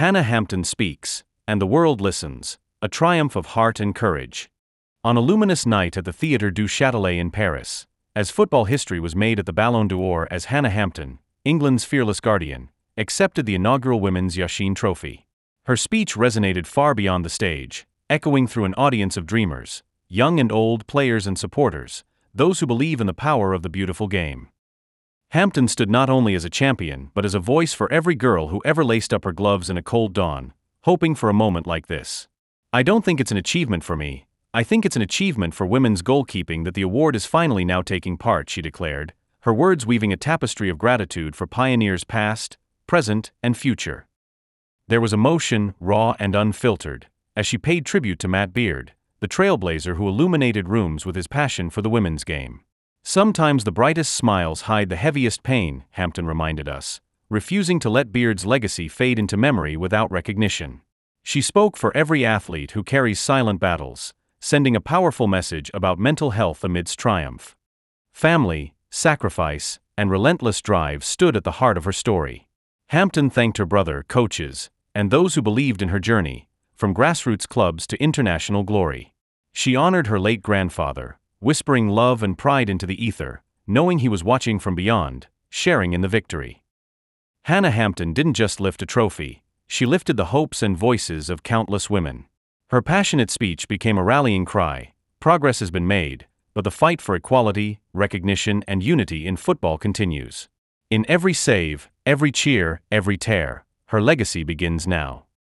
Hannah Hampton speaks, and the world listens, a triumph of heart and courage. On a luminous night at the Théâtre du Châtelet in Paris, as football history was made at the Ballon d'Or as Hannah Hampton, England's fearless guardian, accepted the inaugural Women's Yashin Trophy. Her speech resonated far beyond the stage, echoing through an audience of dreamers, young and old, players and supporters, those who believe in the power of the beautiful game. Hampton stood not only as a champion but as a voice for every girl who ever laced up her gloves in a cold dawn, hoping for a moment like this. "I don't think it's an achievement for me, I think it's an achievement for women's goalkeeping that the award is finally now taking part," she declared, her words weaving a tapestry of gratitude for pioneers past, present, and future. There was emotion, raw and unfiltered, as she paid tribute to Matt Beard, the trailblazer who illuminated rooms with his passion for the women's game. "Sometimes the brightest smiles hide the heaviest pain," Hampton reminded us, refusing to let Beard's legacy fade into memory without recognition. She spoke for every athlete who carries silent battles, sending a powerful message about mental health amidst triumph. Family, sacrifice, and relentless drive stood at the heart of her story. Hampton thanked her brother, coaches, and those who believed in her journey, from grassroots clubs to international glory. She honored her late grandfather, whispering love and pride into the ether, knowing he was watching from beyond, sharing in the victory. Hannah Hampton didn't just lift a trophy, she lifted the hopes and voices of countless women. Her passionate speech became a rallying cry: progress has been made, but the fight for equality, recognition, and unity in football continues. In every save, every cheer, every tear, her legacy begins now.